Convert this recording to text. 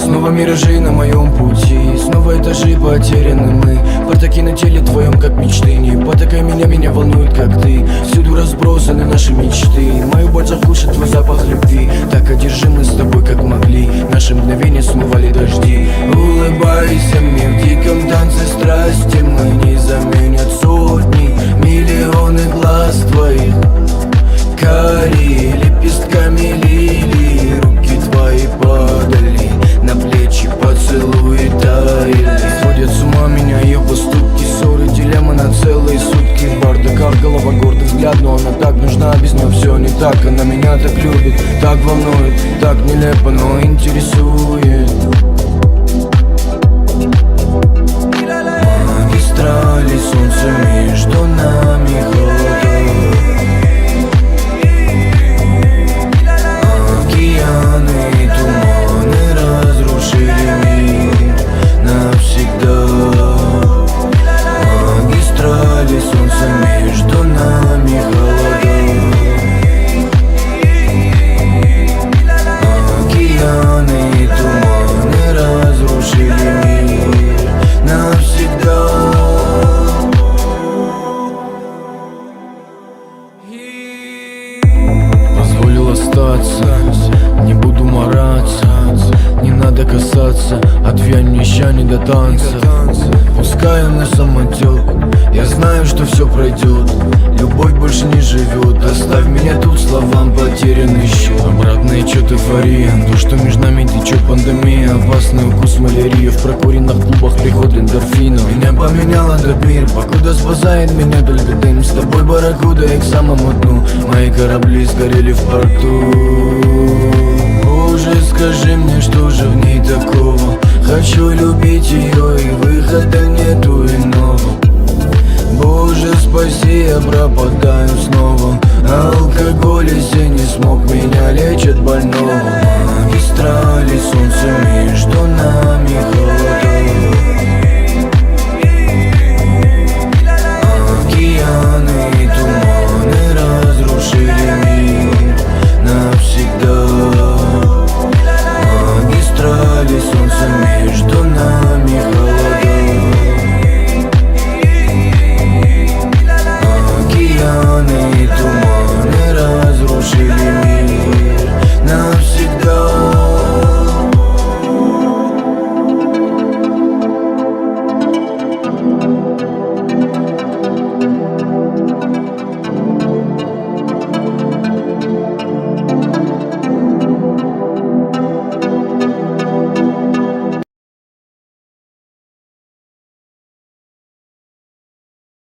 Снова миражи на моем пути, снова этажи потеряны мы. Портаки на теле твоем, как мечты. Не потакай меня волнует, как ты. Всюду разбросаны наши мечты. Мою боль заглушит твой запах любви. Так одержимы с тобой, как могли. Наши мгновения смывали дожди. Улыбайся мне в диком танце страсти. Мы не заменят сотни, миллионы глаз твоих. Карие лепестками лилии, руки твои падали на плечи, поцелуи таяли. Сводят с ума меня ее поступки, ссоры, дилемма на целые сутки. В бардаках голова, гордый взгляд, но она так нужна, без нее все не так. Она меня так любит, так волнует, так нелепо, но интересует. Магистрали, солнце между нами, холода. Позволил остаться, не буду мараться. Не надо касаться, отвянь мне ща не до танца. Пускай он на самотек, я знаю, что все пройдет. Любовь больше не живет, оставь меня тут, словам потерянный счет. Обратный отчет эйфория, то, что между нами течет пандемия. Опасный укус малярии, в прокуренных клубах приход эндорфинов. Меня поменял этот мир, покуда спасает меня только дым. С тобой барракуда и к самому дну. Мои корабли сгорели в порту. Боже, скажи мне, что же в ней такого? Хочу любить ее, и выхода нету иного. Боже, спаси, я пропал.